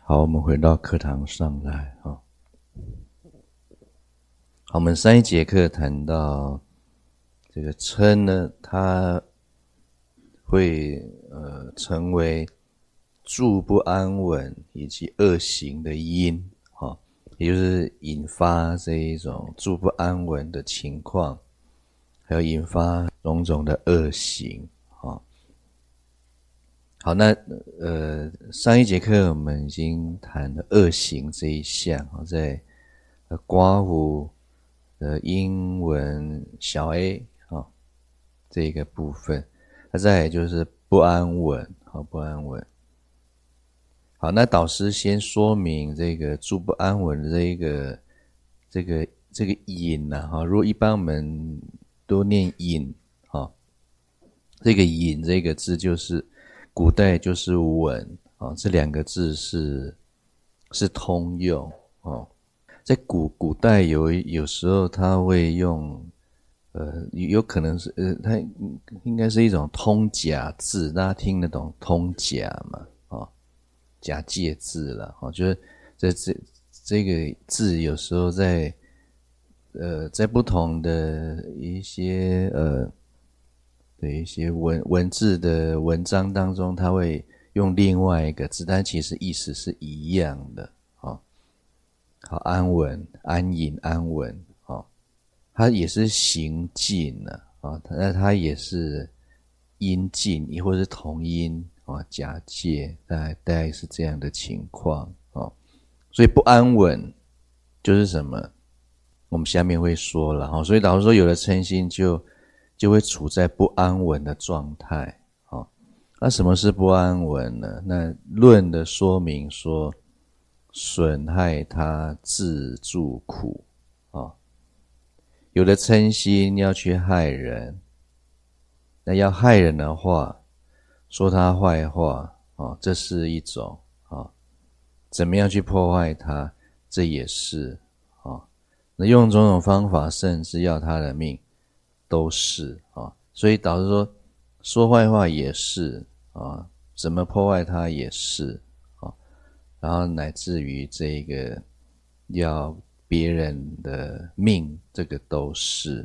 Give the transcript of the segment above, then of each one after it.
好，我们回到课堂上来好，我们上一节课谈到这个嗔呢，它会成为住不安稳以及恶行的因，也就是引发这一种住不安稳的情况，还有引发种种的恶行。好，那上一节课我们已经谈了恶行这一项，在刮胡的英文小 a 这个部分，那再来就是不安稳，不安稳。好，那导师先说明这个住不安稳的这个引如果一般我们都念引，这个引这个字就是古代就是稳，这两个字是通用，在古代有时候他会用有可能是它应该是一种通假字，大家听得懂通假嘛？假借字啦，就是这个字有时候在不同的一些一些文字的文章当中，它会用另外一个字，但其实意思是一样的。好，安稳、安隐、安稳，它也是行进那它也是音近，亦或是同音假借，大概是这样的情况。所以不安稳就是什么？我们下面会说了。所以导师说，有了嗔心就会处在不安稳的状态。那什么是不安稳呢？那论的说明说，损害他自助苦。有了嗔心要去害人，那要害人的话，说他坏话，这是一种，怎么样去破坏他，这也是，那用种种方法，甚至要他的命，都是，所以导致说坏话也是，怎么破坏他也是，然后乃至于这个要别人的命，这个都是，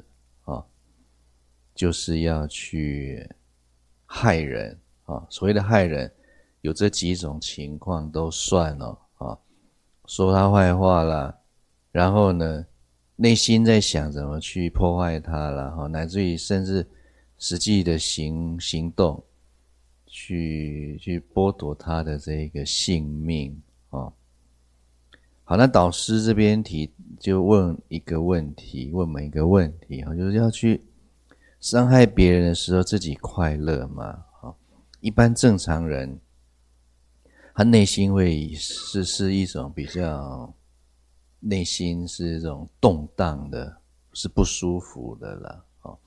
就是要去害人，所谓的害人有这几种情况都算说他坏话啦，然后呢内心在想怎么去破坏他啦，乃至于甚至实际的行动去剥夺他的这个性命。好，那导师这边就问我们一个问题，就是要去伤害别人的时候自己快乐吗？一般正常人他内心会是一种比较内心是一种动荡的，是不舒服的啦，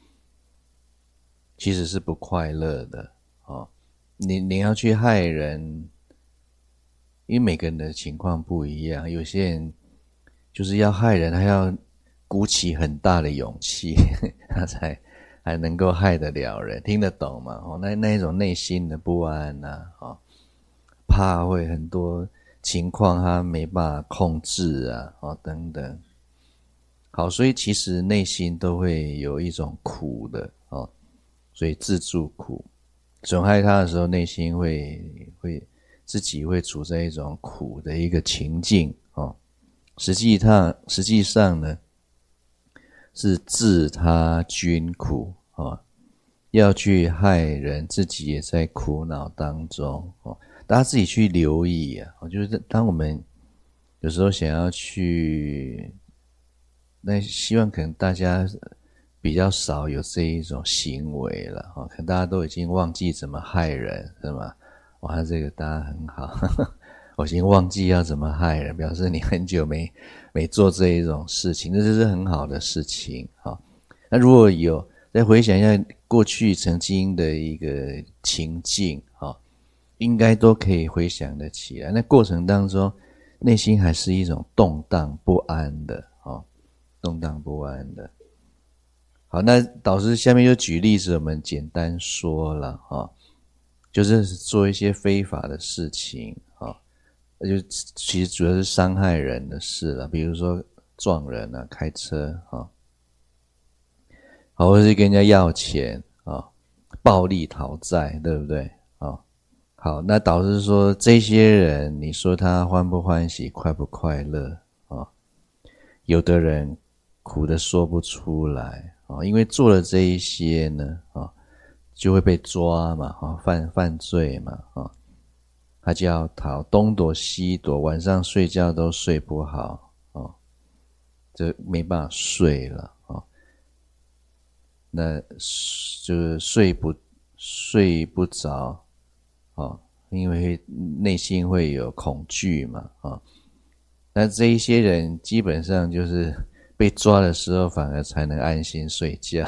其实是不快乐的。你要去害人，因为每个人的情况不一样，有些人就是要害人，他要鼓起很大的勇气他才还能够害得了人，听得懂吗？那一种内心的不安怕会很多情况他没办法控制等等。好，所以其实内心都会有一种苦的所以自助苦，损害他的时候内心会自己会处在一种苦的一个情境实际上呢是自他均苦要去害人，自己也在苦恼当中大家自己去留意就是当我们有时候想要去，那希望可能大家比较少有这一种行为了可能大家都已经忘记怎么害人，是吗？哇，这个大家很好我已经忘记要怎么害人，表示你很久没做这一种事情，这是很好的事情那如果有再回想一下过去曾经的一个情境应该都可以回想得起来，那过程当中内心还是一种动荡不安的动荡不安的。好，那导师下面就举例子，我们简单说了就是做一些非法的事情就其实主要是伤害人的事啦，比如说撞人啊，开车啊，好，或是跟人家要钱啊，暴力讨债，对不对啊？好，那导致说这些人，你说他欢不欢喜，快不快乐啊？有的人苦的说不出来啊，因为做了这一些呢啊，就会被抓嘛啊，犯罪嘛啊，他就要逃，东躲西躲，晚上睡觉都睡不好啊，就没办法睡了啊。那就是睡不着啊，因为内心会有恐惧嘛啊。那这一些人基本上就是被抓的时候，反而才能安心睡觉，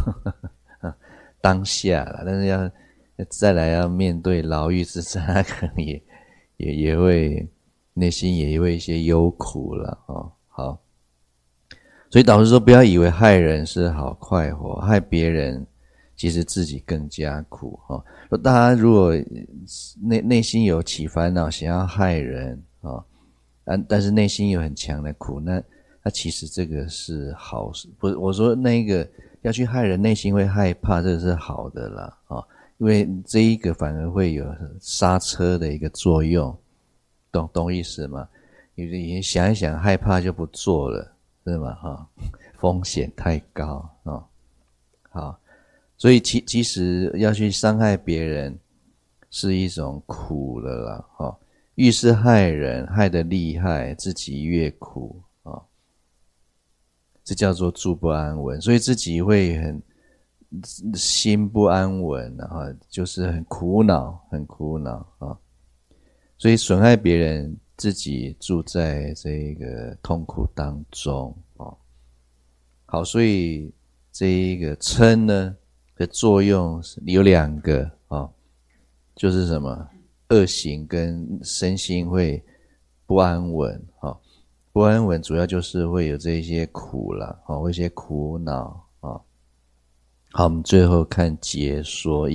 当下啦。但是要再来要面对牢狱之灾，他可能也会内心也会一些忧苦了啊。好。所以导师说，不要以为害人是好快活，害别人其实自己更加苦哈。说大家如果内心有起烦恼，想要害人啊，但是内心有很强的苦，那其实这个是好事。不是我说那个要去害人，内心会害怕，这个是好的啦啊，因为这一个反而会有刹车的一个作用，懂意思吗？你想一想，害怕就不做了。是吗？哈，风险太高啊。好，所以其实要去伤害别人是一种苦了啦。哈，越是害人，害得厉害，自己越苦啊。这叫做住不安稳，所以自己会很心不安稳啊，就是很苦恼啊。所以损害别人，自己住在这个痛苦当中哦。好，所以这一个嗔呢的作用有两个哦，就是什么恶行跟身心会不安稳哦。不安稳主要就是会有这些苦啦哦，会一些苦恼哦。好，我们最后看解说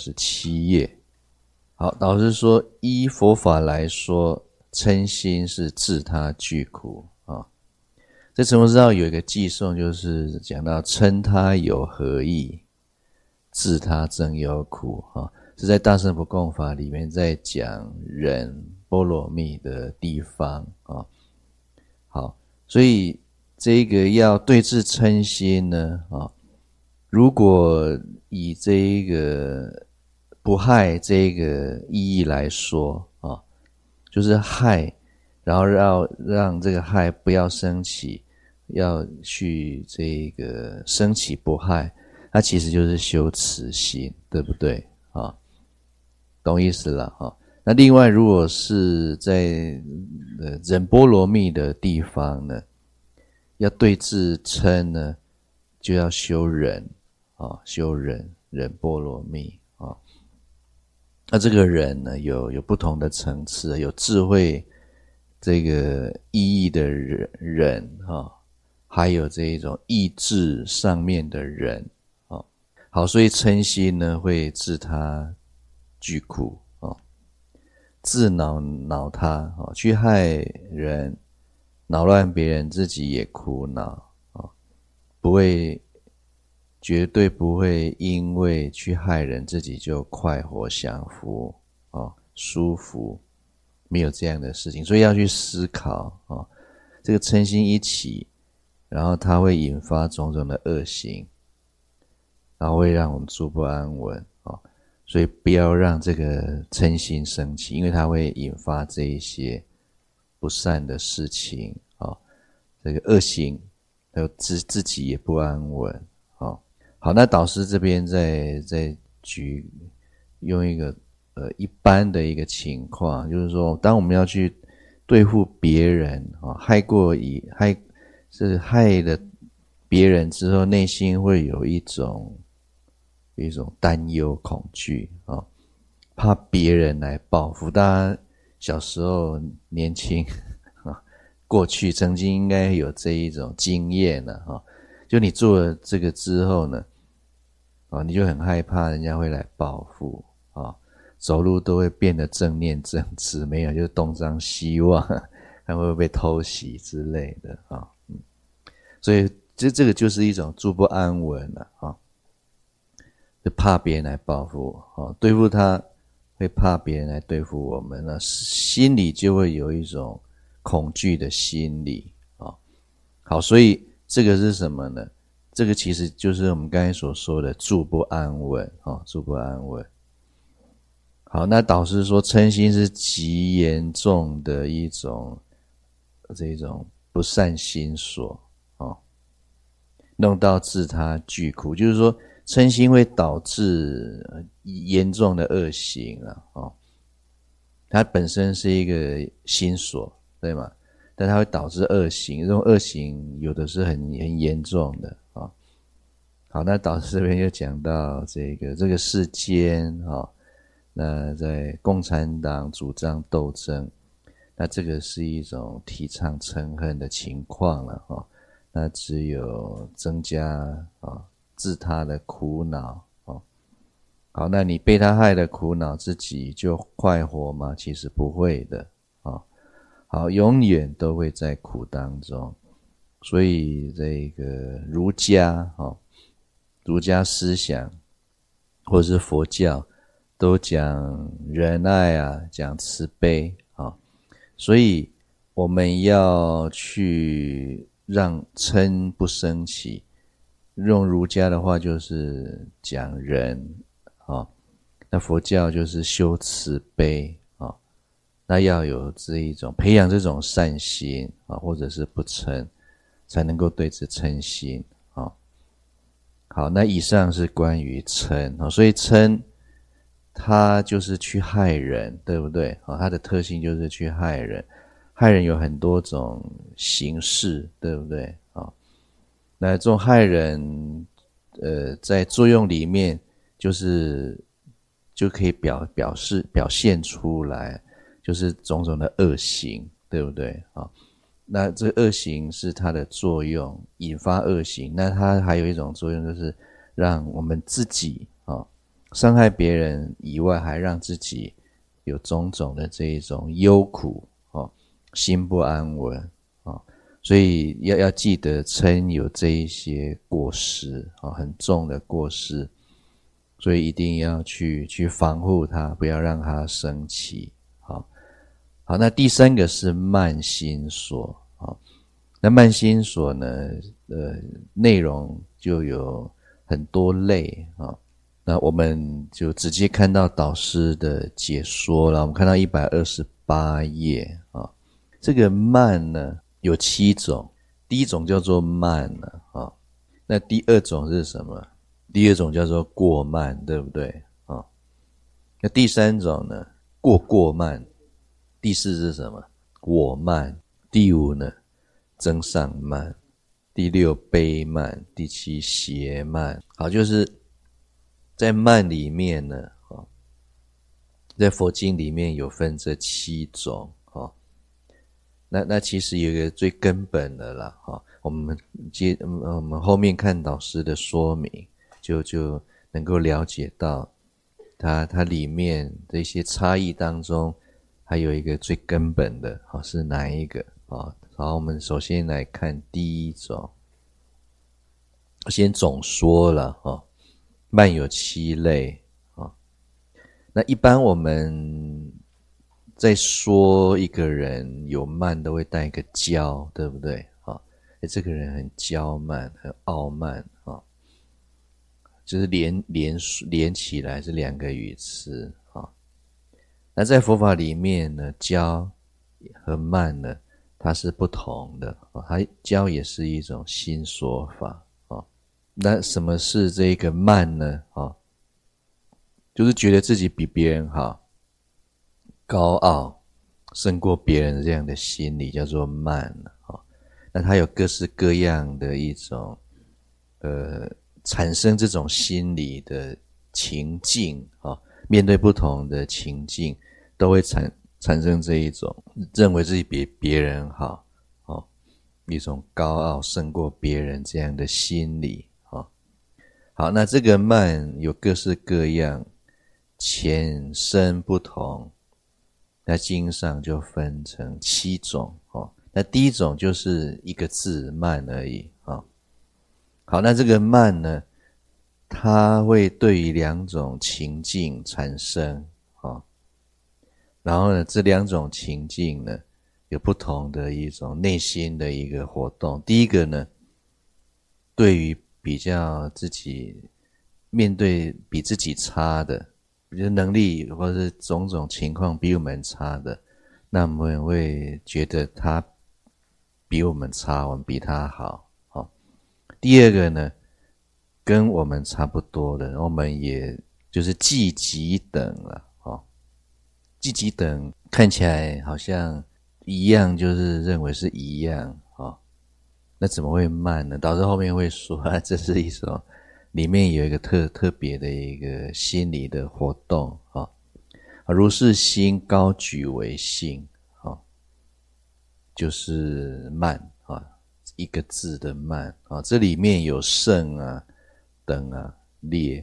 127页。好，导师说，依佛法来说，嗔心是自他具苦啊。在成佛之道有一个偈颂，就是讲到嗔他有何益，自他真有苦啊。是在大乘不共法里面在讲忍波罗蜜的地方啊。好，所以这个要对治嗔心呢啊，如果以这一个不害这个意义来说啊，就是害，然后让这个害不要升起，要去这个升起不害，它其实就是修慈心，对不对啊？懂意思了啊？那另外，如果是在忍波罗蜜的地方呢，要对治嗔呢，就要修忍啊，修忍波罗蜜啊。那这个人呢，有不同的层次，有智慧这个意义的人啊，还有这一种意志上面的人啊。好，所以嗔心呢会致他具苦啊，自恼他啊，去害人，恼乱别人，自己也苦恼啊，绝对不会因为去害人，自己就快活享福啊，舒服，没有这样的事情。所以要去思考啊，这个嗔心一起，然后它会引发种种的恶行，然后会让我们住不安稳啊。所以不要让这个嗔心升起，因为它会引发这一些不善的事情啊，这个恶行，还有自己也不安稳啊。好，那导师这边再用一个一般的一个情况，就是说，当我们要去对付别人啊，害了别人之后，内心会有一种担忧、恐惧啊，怕别人来报复。大家小时候年轻啊，过去曾经应该有这一种经验了啊，就你做了这个之后呢，你就很害怕人家会来报复啊， 走路都会变得正念正知，没有就是东张西望，看会不会被偷袭之类的啊。所以这个就是一种住不安稳了啊，就怕别人来报复啊，对付他会怕别人来对付我们了，心里就会有一种恐惧的心理啊。好，所以这个是什么呢？这个其实就是我们刚才所说的住不安稳啊，住不安稳。好，那导师说嗔心是极严重的一种这种不善心所啊，弄到自他俱苦，就是说嗔心会导致严重的恶行啊，它本身是一个心所，对吗？但它会导致恶行，这种恶行有的是很严重的啊。好，那导师这边又讲到这个世间啊，那在共产党主张斗争，那这个是一种提倡嗔恨的情况了啊。那只有增加自他的苦恼啊。好，那你被他害的苦恼，自己就快活吗？其实不会的啊。好，永远都会在苦当中。所以这个儒家儒家思想或是佛教都讲仁爱啊，讲慈悲啊。所以我们要去让嗔不生起，用儒家的话就是讲仁啊，那佛教就是修慈悲啊，那要有这一种培养这种善心啊，或者是不嗔，才能够对治嗔心啊。好，那以上是关于嗔啊，所以嗔它就是去害人，对不对啊？它的特性就是去害人，害人有很多种形式，对不对啊？那这种害人在作用里面就可以表现出来，就是种种的恶行，对不对啊？那这恶行是它的作用，引发恶行。那它还有一种作用，就是让我们自己伤害别人以外，还让自己有种种的这一种忧苦心不安稳所以要记得嗔有这一些过失很重的过失，所以一定要去防护它，不要让它生起。好，那第三个是慢心所那慢心所呢内容就有很多类那我们就直接看到导师的解说了，我们看到128页这个慢呢有7种，第一种叫做慢那第二种是什么？第二种叫做过慢，对不对那第三种呢过慢，第四是什么？我慢，第五呢增上慢，第六卑慢，第七邪慢。好，就是在慢里面呢在佛经里面有分这7种那其实有一个最根本的啦我们后面看导师的说明就能够了解到它里面的一些差异当中还有一个最根本的是哪一个好，我们首先来看第一种，先总说了慢有7类那一般我们在说一个人有慢都会带一个骄，对不对这个人很骄慢很傲慢就是连起来是2个语词那在佛法里面呢骄和慢呢它是不同的它骄也是一种心所法那什么是这个慢呢就是觉得自己比别人好，高傲胜过别人这样的心理叫做慢那它有各式各样的一种产生这种心理的情境面对不同的情境都会产生这一种认为自己比别人好一种高傲胜过别人这样的心理好，那这个慢有各式各样浅深不同，那经上就分成7种哦。那第一种就是一个字慢而已啊。好，那这个慢呢，它会对于2种情境产生啊。然后呢，这2种情境呢，有不同的一种内心的一个活动。第一个呢，对于比较自己面对比自己差的，比如能力或是种种情况比我们差的，那我们会觉得他比我们差，我们比他好。第二个呢，跟我们差不多的，我们也就是既及等了。既及等看起来好像一样，就是认为是一样。那怎么会慢呢？导致后面会说这是一种里面有一个特别的一个心理的活动。如是心高举为性，就是慢，一个字的慢。这里面有胜啊、等啊、劣，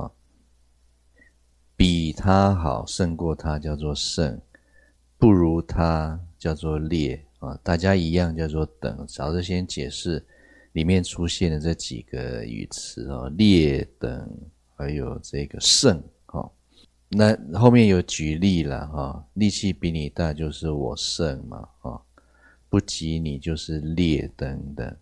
比他好胜过他叫做胜，不如他叫做劣，大家一样叫做等。早就先解释里面出现的这几个语词，劣等还有这个胜。那后面有举例了，力气比你大就是我胜嘛，不及你就是劣等等。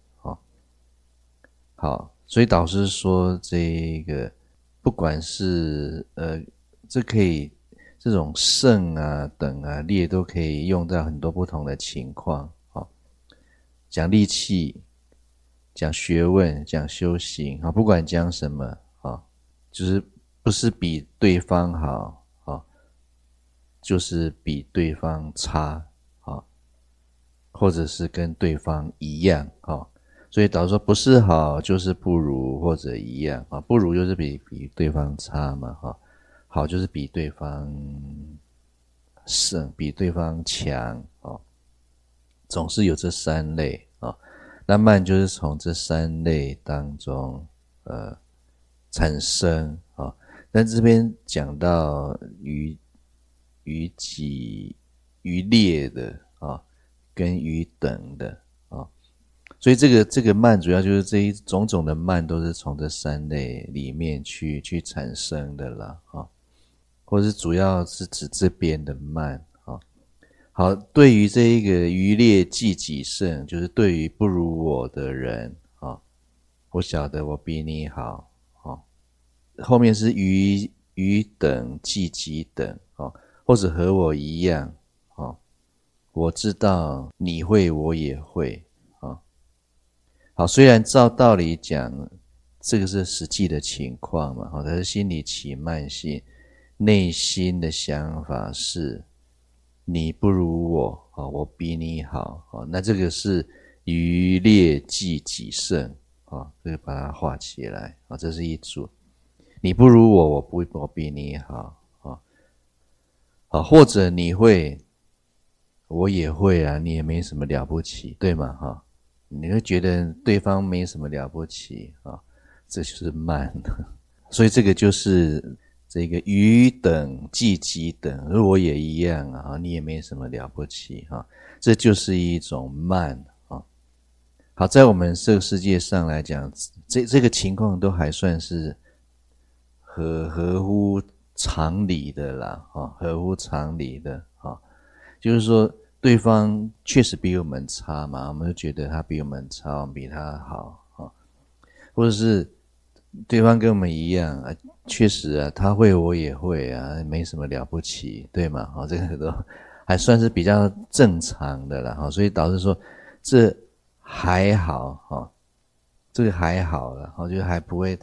好，所以导师说这个不管是这可以这种胜啊等啊劣都可以用到很多不同的情况。讲力气，讲学问，讲修行，不管讲什么，就是不是比对方好，就是比对方差，或者是跟对方一样。所以导致说不是好就是不如或者一样，不如就是比对方差嘛，好就是比对方胜，比对方强，总是有这3类。那慢就是从这3类当中产生。但这边讲到于己于劣的跟于等的，所以这个慢主要就是这一种种的慢都是从这3类里面去产生的啦，或是主要是指这边的慢。好，对于这一个于劣既己胜，就是对于不如我的人，我晓得我比你好，后面是于等既己等，或者和我一样，我知道你会我也会。好，虽然照道理讲这个是实际的情况嘛，但是心里起慢性，内心的想法是你不如我，我比你好，那这个是于劣既己胜，这个把它画起来，这是一组。你不如我，我比你好，或者你会，我也会啊，你也没什么了不起，对吗？你会觉得对方没什么了不起，这就是慢。所以这个就是这个于等既己等，而我也一样啊，你也没什么了不起，这就是一种慢。好，在我们这个世界上来讲，这个情况都还算是合乎常理的啦，合乎常理的，就是说对方确实比我们差嘛，我们就觉得他比我们差，我们比他好，或者是对方跟我们一样啊，确实啊，他会我也会啊，没什么了不起，对吗？这个都还算是比较正常的啦，所以导致说这还好，这个还好了，就还不会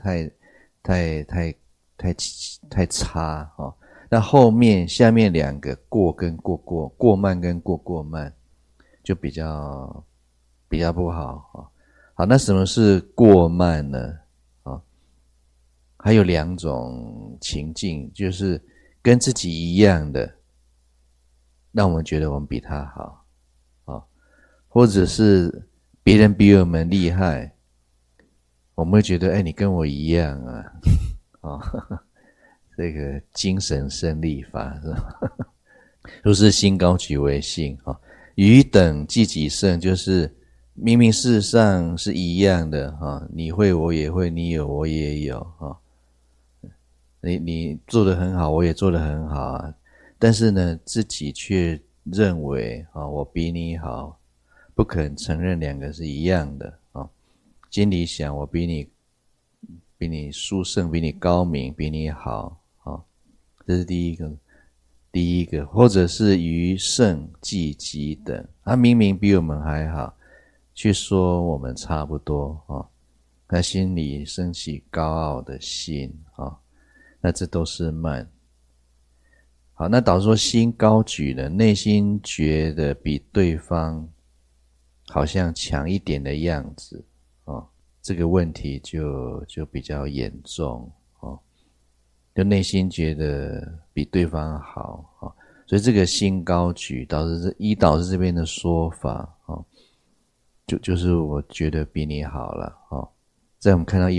太差。那后面下面2个过跟过慢跟过慢就比较不好。好，那什么是过慢呢？还有2种情境，就是跟自己一样的，让我们觉得我们比他好，或者是别人比我们厉害，我们会觉得你跟我一样啊， 这个精神胜利法是吧？如是心高举为性啊，余等既己胜，就是明明事实上是一样的啊，你会我也会，你有我也有啊，你做得很好，我也做得很好啊，但是呢，自己却认为啊，我比你好，不肯承认两个是一样的啊，心里想我比你殊胜，比你高明，比你好啊，这是第一个，或者是余胜既己等，他明明比我们还好，却说我们差不多啊，他心里升起高傲的心啊，那这都是慢。好，那导致说心高举了，内心觉得比对方好像强一点的样子啊，这个问题就比较严重啊，就内心觉得比对方好啊，所以这个心高举导致这边的说法啊，就是我觉得比你好了啊。在我们看到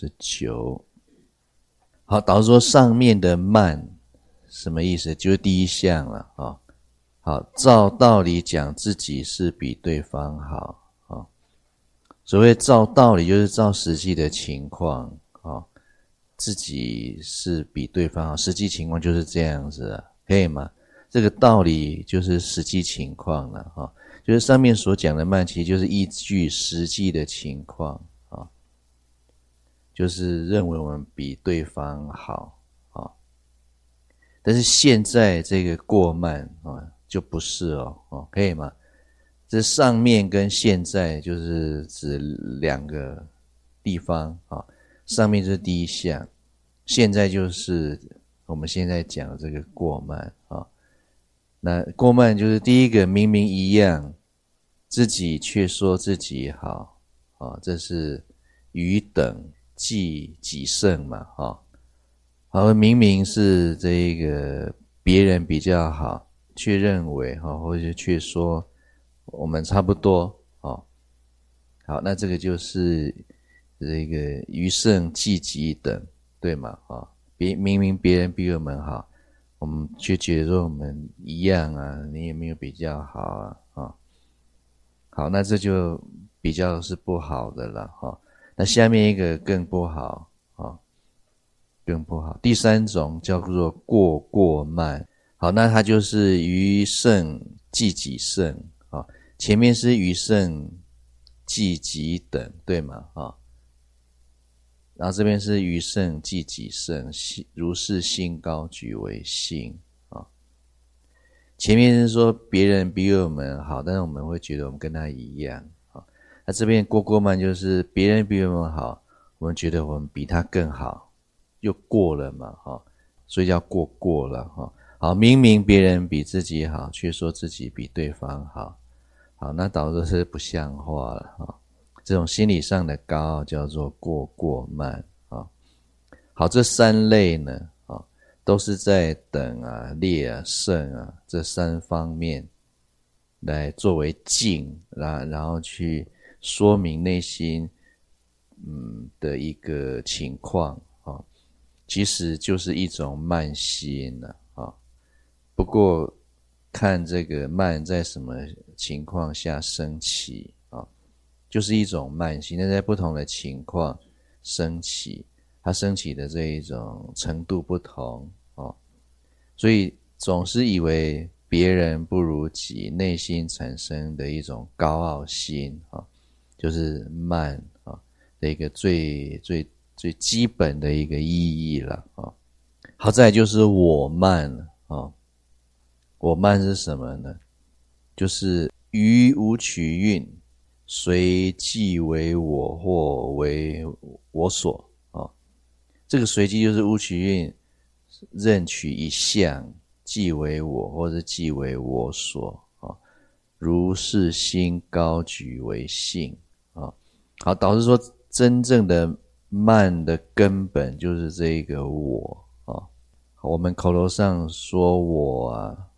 129，好，导致说上面的慢什么意思？就是第一项了啊。好，照道理讲自己是比对方好啊。所谓照道理，就是照实际的情况啊，自己是比对方好，实际情况就是这样子啊，可以吗？这个道理就是实际情况了啊，就是上面所讲的慢，其实就是依据实际的情况啊，就是认为我们比对方好啊，但是现在这个过慢啊，就不是哦，可以吗？这上面跟现在就是指两个地方啊，上面就是第一项，现在就是我们现在讲的这个过慢啊。那过慢就是第一个，明明一样，自己却说自己好啊，这是余等既己胜嘛啊。好，明明是这个别人比较好，却认为或者却说我们差不多哦。好，那这个就是这个余胜既己等，对吗？明明别人比我们好，我们却觉得说我们一样啊，你也没有比较好啊。好，那这就比较是不好的了哈。那下面一个更不好啊。更不好。第三种叫做过慢，好，那它就是余胜既己胜啊，前面是余胜既己等，对吗？然后这边是余胜既己胜，如是心高举为性啊。前面是说别人比我们好，但是我们会觉得我们跟他一样啊。那这边过慢就是别人比我们好，我们觉得我们比他更好。又过了嘛，所以叫过了哈。好，明明别人比自己好，却说自己比对方好，好，那导致是不像话了哈。这种心理上的高傲叫做过慢啊。好，这三类呢，都是在等啊、劣啊、胜啊这三方面来作为镜，然后去说明内心的一个情况啊。其实就是一种慢心了啊。不过看这个慢在什么情况下升起啊，就是一种慢心，但在不同的情况升起，它升起的这一种程度不同啊，所以总是以为别人不如己，内心产生的一种高傲心啊，就是慢啊的一个最基本的一个意义了啊。好，再来就是我慢了啊。我慢是什么呢？就是于无取运，随即为我或为我所啊。这个随机就是无取运，任取一项，即为我，或者即为我所啊。如是心高举为性啊。好，导致说真正的慢的根本就是这个我啊。我们口头上说我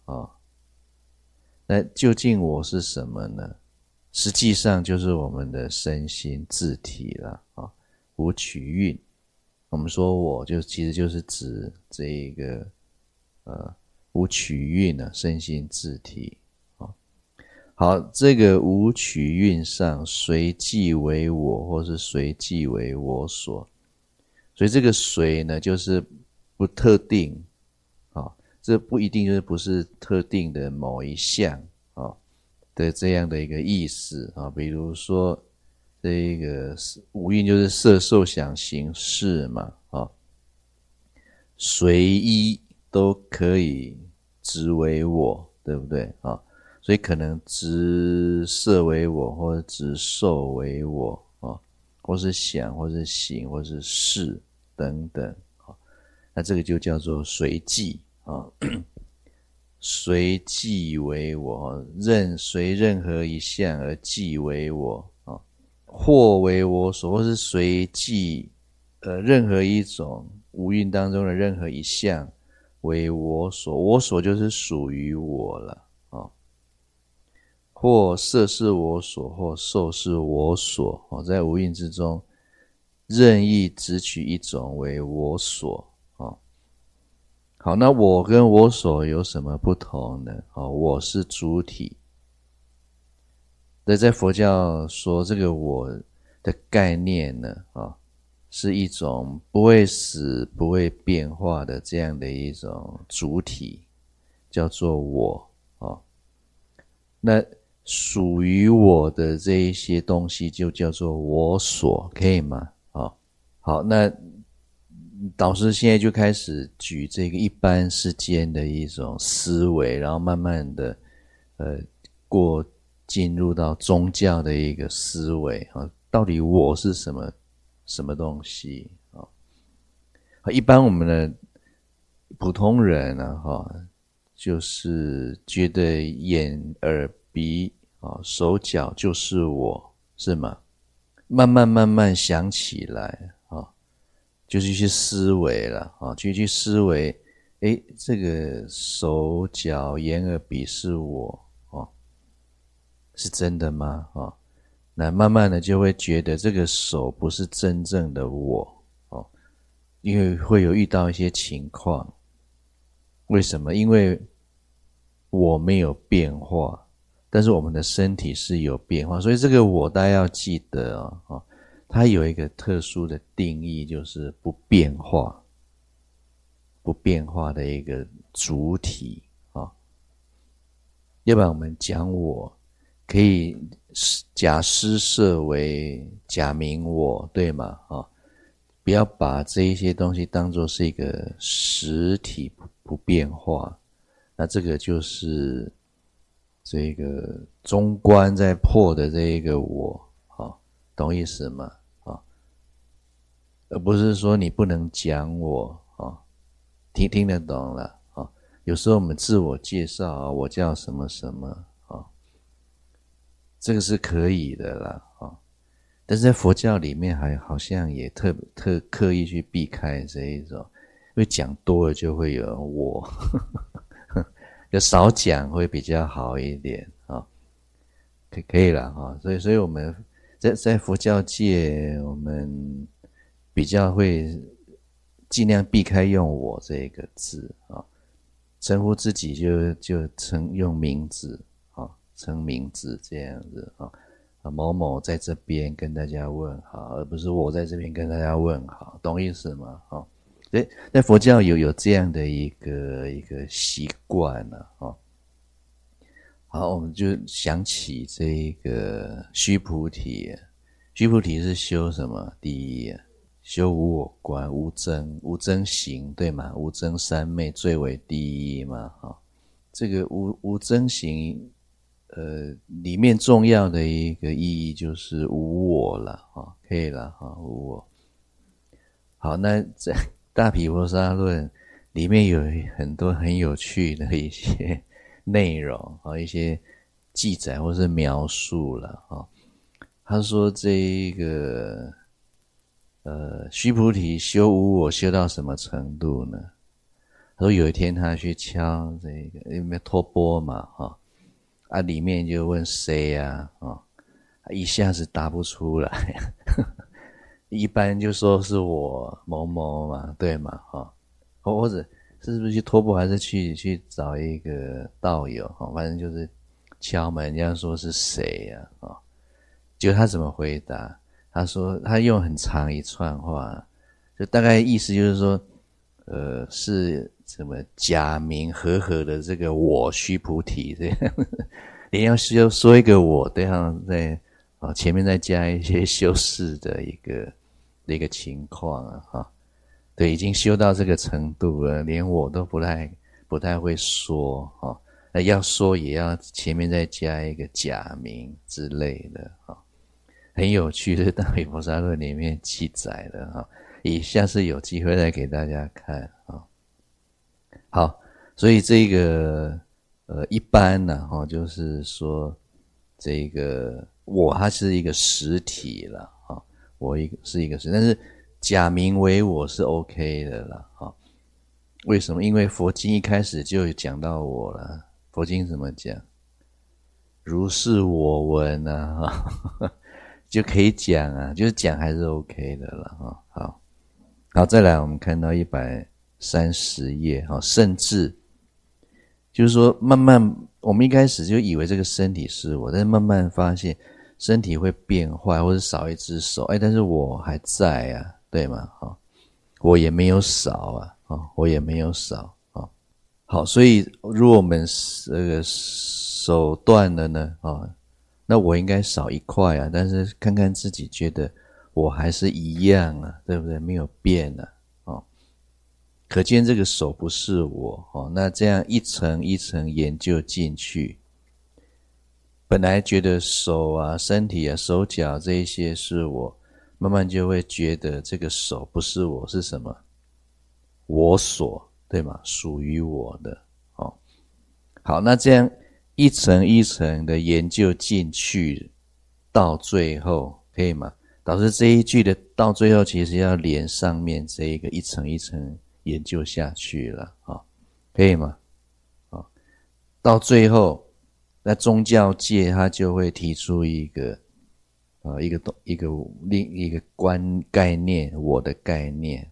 那究竟我是什么呢？实际上就是我们的身心自体了啊，无取运我们说我其实就是指这一个无取蕴啊，身心自体。好，这个无取蕴上随即为我，或是随即为我所。所以这个随呢，就是不特定，这不一定就是不是特定的某一项的这样的一个意思比如说这个五蕴就是色受想行识嘛随一都可以执为我，对不对所以可能执色为我，或者执受为我或是想，或是行，或是识等等那这个就叫做随即随即为我，随任何一项而即为我或为我所，或是随即任何一种五蕴当中的任何一项为我所，我所就是属于我了或色是我所，或受是我所在五蕴之中任意只取一种为我所好，那我跟我所有什么不同呢我是主体。在佛教说这个我的概念呢是一种不会死不会变化的这样的一种主体，叫做我那属于我的这一些东西就叫做我所，可以吗好，那导师现在就开始举这个一般世间的一种思维，然后慢慢的进入到宗教的一个思维到底我是什么东西一般我们的普通人就是觉得眼耳鼻手脚就是我，是吗？慢慢想起来就是去思维了去思维这个手脚眼耳鼻是我是真的吗那慢慢的就会觉得这个手不是真正的我因为会有遇到一些情况。为什么？因为我没有变化，但是我们的身体是有变化，所以这个我大家要记得它有一个特殊的定义，就是不变化的一个主体要不然我们讲我可以假施设为假名我，对吗不要把这一些东西当作是一个实体不变化，那这个就是这个中观在破的这一个我懂意思吗而不是说你不能讲我听得懂了有时候我们自我介绍我叫什么什么这个是可以的啦但是在佛教里面还好像也特刻意去避开这一种，因为讲多了就会有我就少讲会比较好一点可以了所以我们在佛教界我们比较会尽量避开用我这个字称呼自己就用名字称名字这样子某某在这边跟大家问好，而不是我在这边跟大家问好，懂意思吗在佛教有这样的一个习惯好，我们就想起这个须菩提是修什么？第一修无我观，无争行，对吗？无争三昧最为第一嘛这个无争行里面重要的一个意义就是无我了可以了无我。好，那在大毗婆沙论里面有很多很有趣的一些内容一些记载或是描述了他说这个须菩提修无我修到什么程度呢？他说有一天他去敲这个有没有托钵嘛里面就问谁一下子答不出来一般就说是我某某嘛，对嘛，或者是不是去托钵，还是去找一个道友，反正就是敲门，人家说是谁呀，结果他怎么回答？他说他用很长一串话，就大概意思就是说，是什么假名和合的这个我须菩提这样，你要说一个我，这样在前面再加一些修饰的一个情况对，已经修到这个程度了，连我都不太会说那要说也要前面再加一个假名之类的很有趣的大毗婆萨论里面记载的以下是有机会再给大家看好，所以这个一般呢就是说这个我它是一个实体了我是一个实体，但是假名为我是 OK 的啦为什么？因为佛经一开始就讲到我了，佛经怎么讲？如是我闻就可以讲就是讲还是 OK 的了好，再来我们看到130页甚至就是说慢慢我们一开始就以为这个身体是我，但是慢慢发现身体会变坏，或者少一只手但是我还在对吗我也没有少我也没有少好，所以如果我们手断了呢那我应该少一块但是看看自己觉得我还是一样对不对？没有变可见这个手不是我那这样一层一层研究进去，本来觉得手身体手脚这一些是我，慢慢就会觉得这个手不是我，是什么？我所，对吗？属于我的好，那这样一层一层的研究进去，到最后可以吗？导致这一句的到最后其实要连上面这一个一层一层研究下去了可以吗？到最后那宗教界它就会提出一个另一个概念，我的概念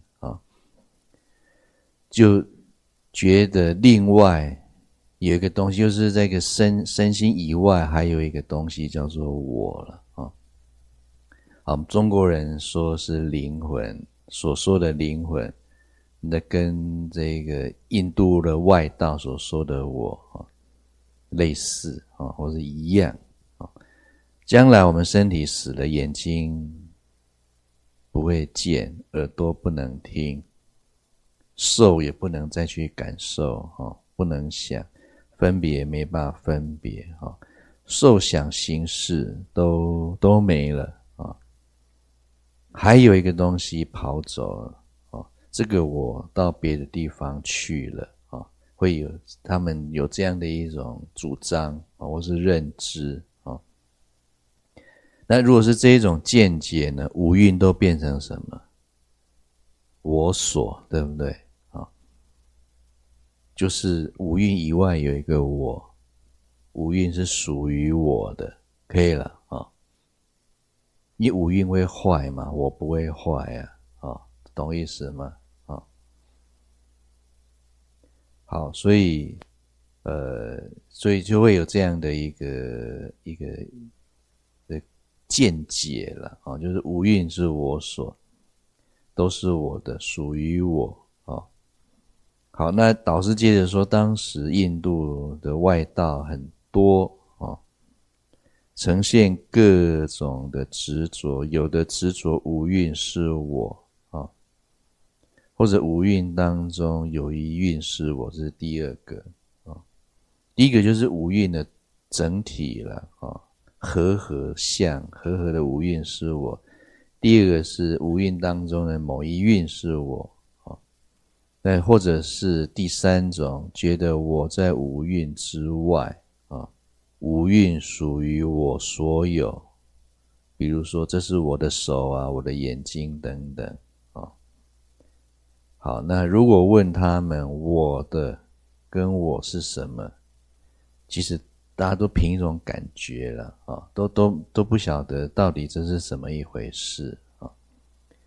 就觉得另外有一个东西，就是这个身心以外还有一个东西叫做我了好，中国人说是灵魂，所说的灵魂那跟这个印度的外道所说的我类似或是一样将来我们身体死了，眼睛不会见，耳朵不能听，受也不能再去感受不能想，分别也没办法分别受想行识都没了还有一个东西跑走了这个我到别的地方去了会有他们有这样的一种主张或是认知那如果是这一种见解呢，五蕴都变成什么？我所，对不对就是五蕴以外有一个我，五蕴是属于我的，可以了你五蕴会坏吗？我不会坏懂意思吗好，所以就会有这样的一个见解了就是五蕴是我所，都是我的，属于我好，那导师接着说，当时印度的外道很多呈现各种的执着，有的执着五蕴是我或者五蕴当中有一蕴是我，这是第二个第一个就是五蕴的整体了和合相，和合的五蕴是我。第二个是五蕴当中的某一蕴是我或者是第三种，觉得我在五蕴之外五蕴属于我所有，比如说这是我的手我的眼睛等等好，那如果问他们我的跟我是什么，其实大家都凭一种感觉了都不晓得到底这是什么一回事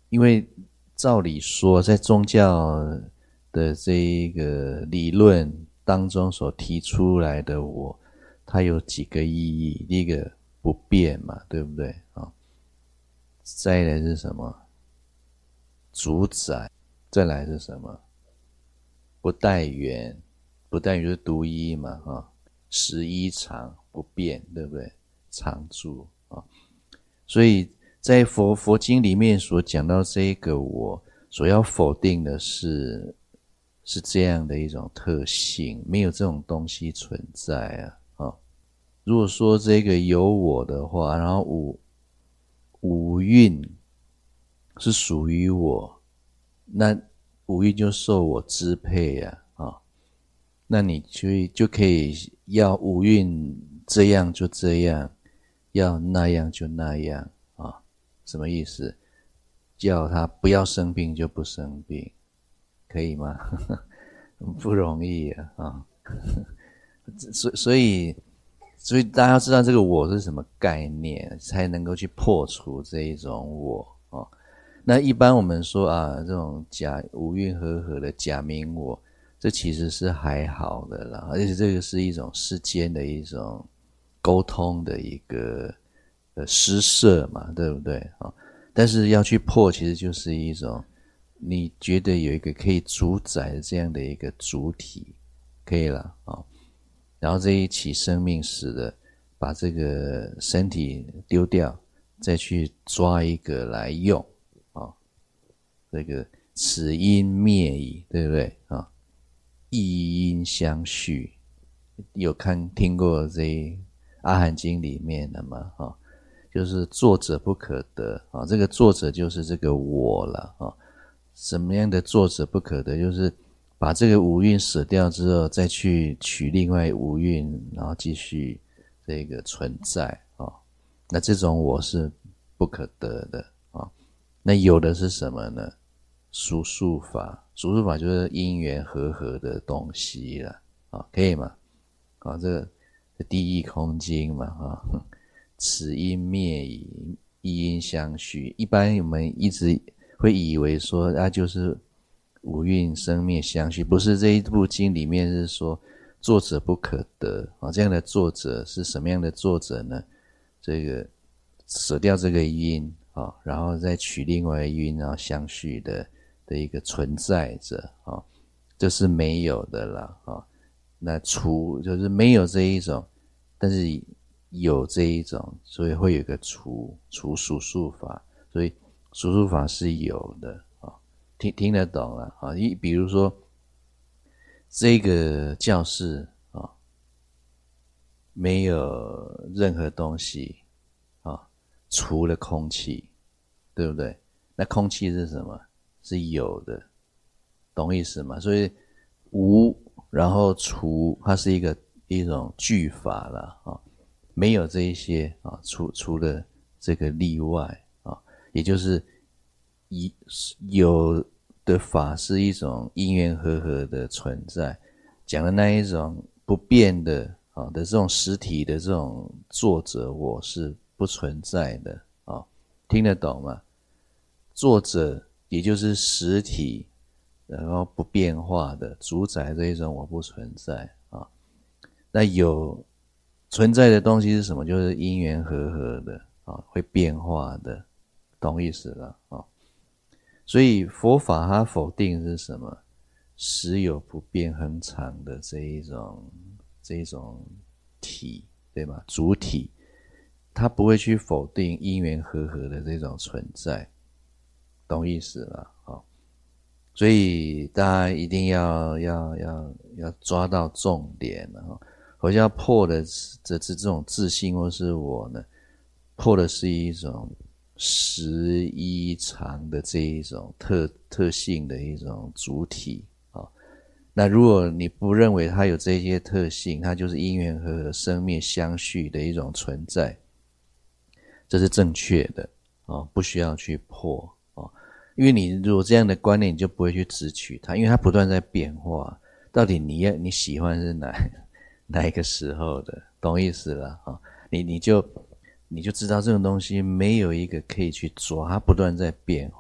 因为照理说，在宗教的这一个理论当中所提出来的我，它有几个意义。第一个不变嘛，对不对啊？再来是什么？主宰。再来是什么？不待缘。不待缘就是独一嘛，实一常不变，对不对？常住啊。所以在佛经里面所讲到这个我，所要否定的是这样的一种特性，没有这种东西存在啊。如果说这个有我的话，然后五蕴是属于我，那五蕴就受我支配啊。那你就可以要五蕴这样就这样，要那样就那样啊。什么意思？叫他不要生病就不生病，可以吗？不容易啊。所以大家要知道这个我是什么概念，才能够去破除这一种我啊。那一般我们说这种五蕴和合的假名我，这其实是还好的啦，而且这个是一种世间的一种沟通的一个施设嘛，对不对啊？但是要去破，其实就是一种你觉得有一个可以主宰的这样的一个主体，可以了啊。然后这一起生命死的，把这个身体丢掉，再去抓一个来用啊。这个此因灭矣，对不对啊？异因相续，有听过这阿含经里面的吗？就是作者不可得啊，这个作者就是这个我了啊。什么样的作者不可得？就是把这个五蕴舍掉之后，再去取另外五蕴，然后继续这个存在啊。那这种我是不可得的啊。那有的是什么呢？数数法。数数法就是因缘和合的东西了啊，可以吗？这个第一空经嘛此因灭矣，一因相续。一般我们一直会以为说就是五蕴生灭相续，不是。这一部经里面是说作者不可得这样的作者是什么样的作者呢？这个舍掉这个因然后再取另外一因，然后相续的一个存在者这是没有的啦那除就是没有这一种，但是有这一种，所以会有一个除数数法，所以数数法是有的听得懂了比如说这个教室没有任何东西除了空气，对不对？那空气是什么？是有的，懂意思吗？所以无然后除，它是一种句法了没有这一些除了这个例外也就是有的法是一种因缘和合的存在，讲的那一种不变的的这种实体的这种作者我是不存在的听得懂吗？作者也就是实体，然后不变化的主宰这一种我不存在那有存在的东西是什么？就是因缘和合的会变化的，懂意思了所以佛法它否定是什么？实有不变恒常的这一种体，对吗？主体，它不会去否定因缘和合的这种存在，懂意思了所以大家一定要抓到重点佛教破的这种自信或是我呢，破的是一种实一常的这一种特性的一种主体那如果你不认为它有这些特性，它就是因缘和合生灭相续的一种存在，这是正确的不需要去破因为你如果这样的观念，你就不会去执取它，因为它不断在变化，到底你喜欢是哪一个时候的，懂意思了你就知道这种东西没有一个可以去抓，它不断在变化。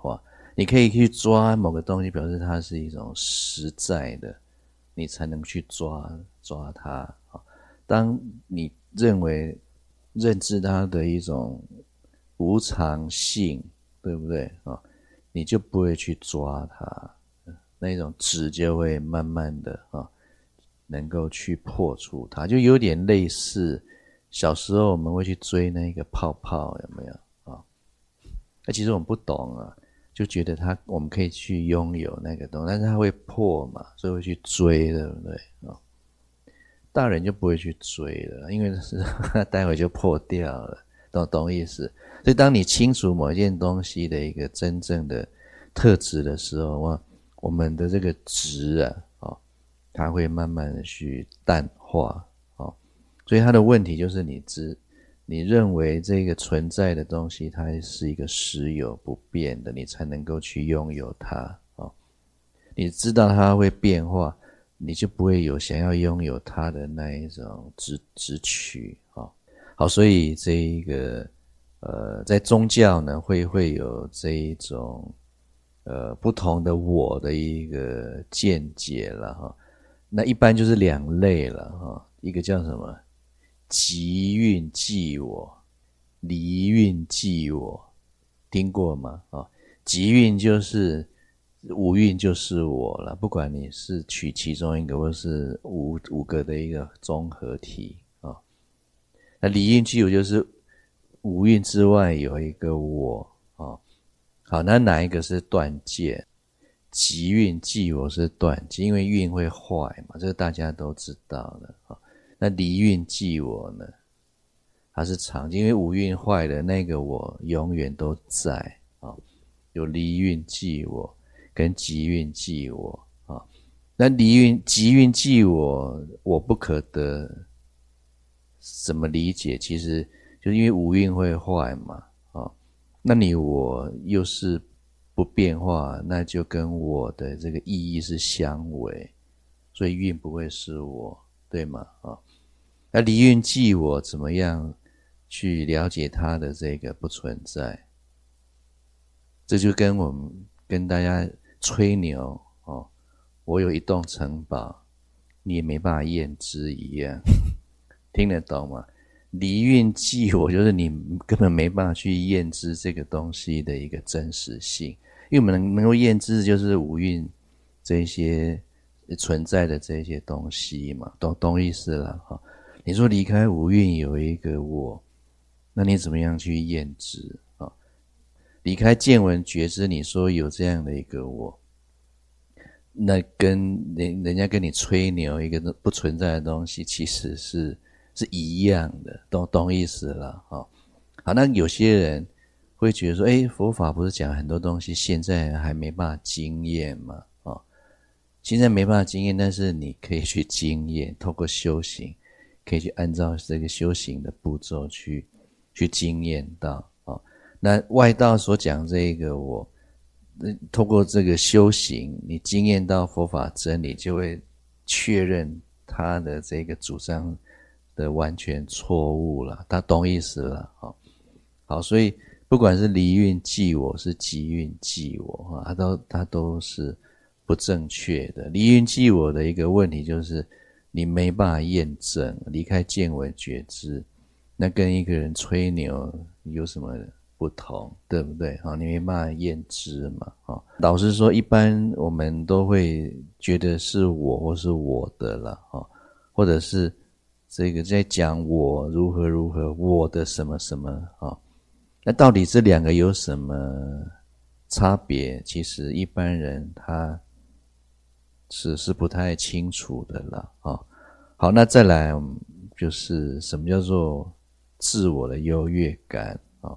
你可以去抓某个东西，表示它是一种实在的，你才能去抓它。当你认知它的一种无常性，对不对啊？你就不会去抓它，那种执就会慢慢的能够去破除它，就有点类似小时候我们会去追那个泡泡，有没有啊？那其实我们不懂啊，就觉得我们可以去拥有那个东西，但是它会破嘛，所以会去追，对不对啊？大人就不会去追了，因为待会就破掉了，懂意思？所以当你清楚某一件东西的一个真正的特质的时候，我们的这个执它会慢慢的去淡化，所以它的问题就是你认为这个存在的东西它是一个实有不变的，你才能够去拥有它，你知道它会变化，你就不会有想要拥有它的那一种执取。好，所以这一个在宗教呢会有这一种不同的我的一个见解了那一般就是两类了一个叫什么即运即我，离运即我，听过吗？即运就是无运就是我了，不管你是取其中一个或是五个的一个综合体那离运即我就是无运之外有一个我好，那哪一个是断见？即运即我是断见，因为运会坏嘛，这个大家都知道的那离运即我呢，它是常见，因为无运坏的那个我永远都在有离运即我跟即运即我那即运即我，我不可得，怎么理解？其实就是因为无运会坏嘛那你我又是不变化，那就跟我的这个意义是相违，所以运不会是我，对吗那离运即我怎么样去了解它的这个不存在？这就跟我们跟大家吹牛我有一栋城堡，你也没办法验知一样听得懂吗？离运即我就是你根本没办法去验知这个东西的一个真实性，因为我们能够验知就是无运这些存在的这些东西嘛，懂意思了你说离开无运有一个我，那你怎么样去验知离开见闻觉知，你说有这样的一个我，那跟人家跟你吹牛一个不存在的东西其实是一样的，懂意思了好，那有些人会觉得说佛法不是讲很多东西现在还没办法经验吗现在没办法经验，但是你可以去经验，透过修行可以去按照这个修行的步骤去经验到那外道所讲这个我透过这个修行，你经验到佛法真理，就会确认他的这个主张的完全错误了，他懂意思了好，所以不管是离运即我是即运即我它都是不正确的。离运即我的一个问题就是你没办法验证，离开见闻觉知，那跟一个人吹牛有什么不同，对不对你没办法验知嘛老实说一般我们都会觉得是我或是我的了或者是这个在讲我如何如何，我的什么什么那到底这两个有什么差别？其实一般人他是不太清楚的了好，那再来就是什么叫做自我的优越感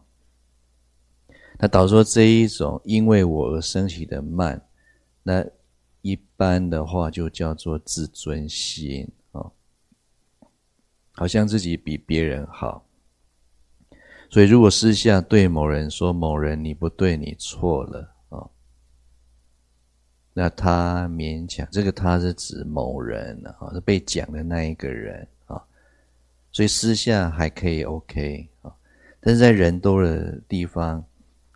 那导致说这一种因为我而升起的慢，那一般的话就叫做自尊心好像自己比别人好，所以如果私下对某人说某人你不对，你错了那他勉强，这个他是指某人是被讲的那一个人所以私下还可以 OK但是在人多的地方，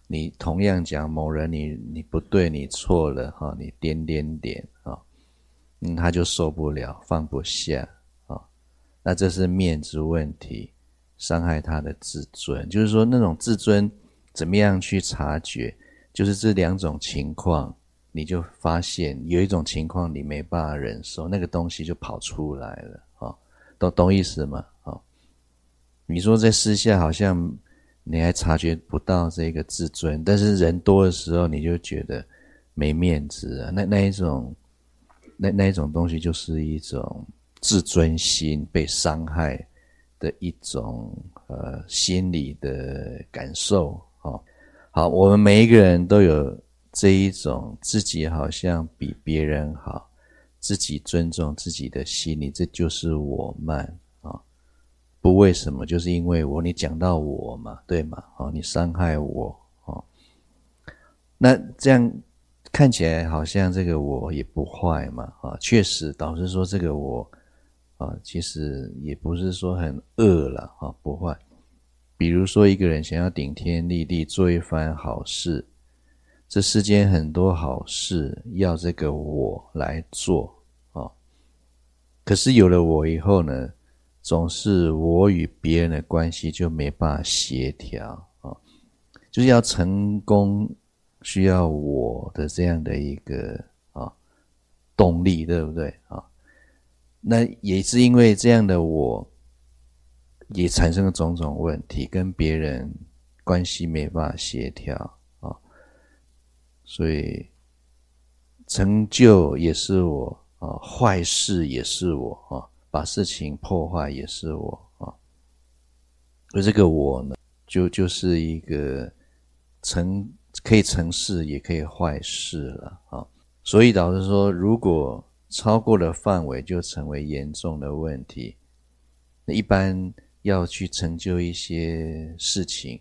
你同样讲某人你不对，你错了哈，你点点点啊，他就受不了，放不下啊，那这是面子问题，伤害他的自尊。就是说那种自尊怎么样去察觉，就是这两种情况，你就发现有一种情况你没办法忍受，那个东西就跑出来了啊，懂意思吗？啊，你说在私下好像你还察觉不到这个自尊，但是人多的时候你就觉得没面子啊，那一种东西就是一种自尊心被伤害的一种心理的感受哦。好，我们每一个人都有这一种自己好像比别人好，自己尊重自己的心理，这就是我慢啊。不为什么，就是因为你讲到我嘛，对吗？你伤害我那这样看起来好像这个我也不坏嘛确实导致说这个我其实也不是说很恶啦不坏。比如说一个人想要顶天立地做一番好事，这世间很多好事要这个我来做可是有了我以后呢，总是我与别人的关系就没办法协调就是要成功需要我的这样的一个动力，对不对那也是因为这样的我也产生了种种问题，跟别人关系没办法协调所以成就也是我坏事也是我把事情破坏也是我而这个我呢就是一个可以成事也可以坏事了所以导致说如果超过了范围就成为严重的问题。那一般要去成就一些事情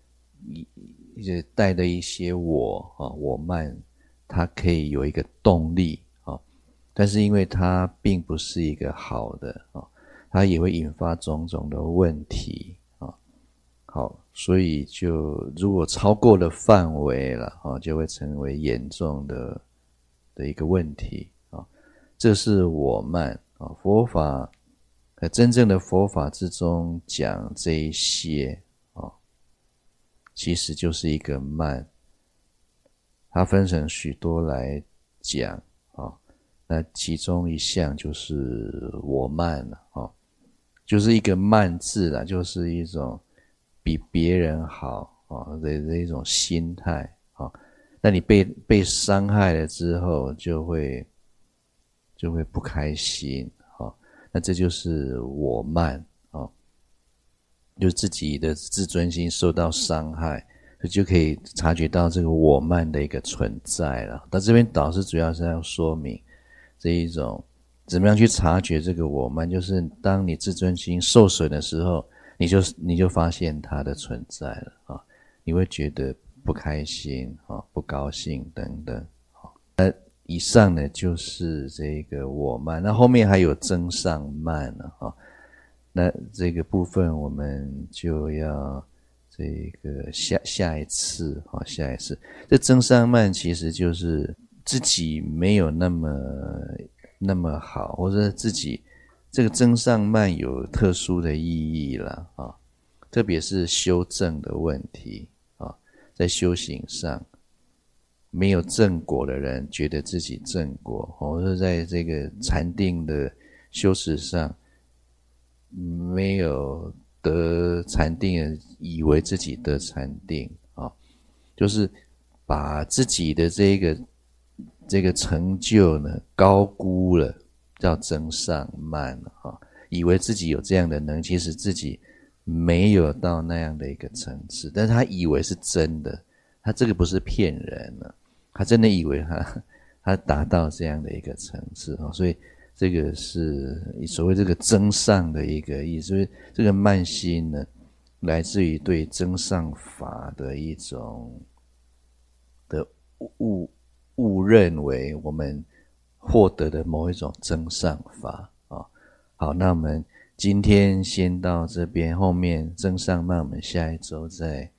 带的一些我慢，它可以有一个动力但是因为它并不是一个好的它也会引发种种的问题好，所以就如果超过了范围了就会成为严重的一个问题这是我慢佛法真正的佛法之中讲这一些其实就是一个慢，它分成许多来讲那其中一项就是我慢了就是一个慢字啦，就是一种比别人好的一种心态那你被伤害了之后就会不开心那这就是我慢就是自己的自尊心受到伤害，就可以察觉到这个我慢的一个存在了。到这边导师主要是要说明这一种怎么样去察觉这个我慢，就是当你自尊心受损的时候，你就发现它的存在了你会觉得不开心不高兴等等那以上呢就是这个我慢，那后面还有增上慢那这个部分我们就要这个下一次这增上慢其实就是自己没有那么好，或者自己这个增上慢有特殊的意义了特别是修正的问题在修行上没有正果的人觉得自己正果或者在这个禅定的修持上没有得禅定的以为自己得禅定就是把自己的这个成就呢高估了，叫增上慢以为自己有这样的能力，其实自己没有到那样的一个层次，但是他以为是真的，他这个不是骗人他真的以为他达到这样的一个层次所以这个是所谓这个增上的一个意思，所以这个慢心呢来自于对增上法的一种的误认为我们获得的某一种增上法好，那我们今天先到这边，后面增上慢我们下一周再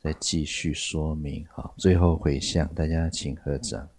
再继续说明。好，最后回向，大家请合掌。